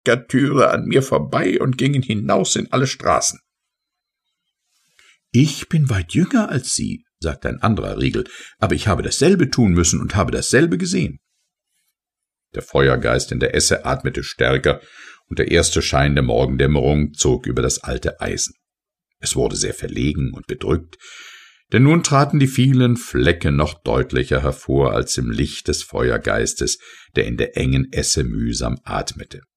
Bäckertüre an mir vorbei und gingen hinaus in alle Straßen. »Ich bin weit jünger als Sie«, sagte ein anderer Riegel, »aber ich habe dasselbe tun müssen und habe dasselbe gesehen.« Der Feuergeist in der Esse atmete stärker, und der erste Schein der Morgendämmerung zog über das alte Eisen. Es wurde sehr verlegen und bedrückt, denn nun traten die vielen Flecke noch deutlicher hervor als im Licht des Feuergeistes, der in der engen Esse mühsam atmete.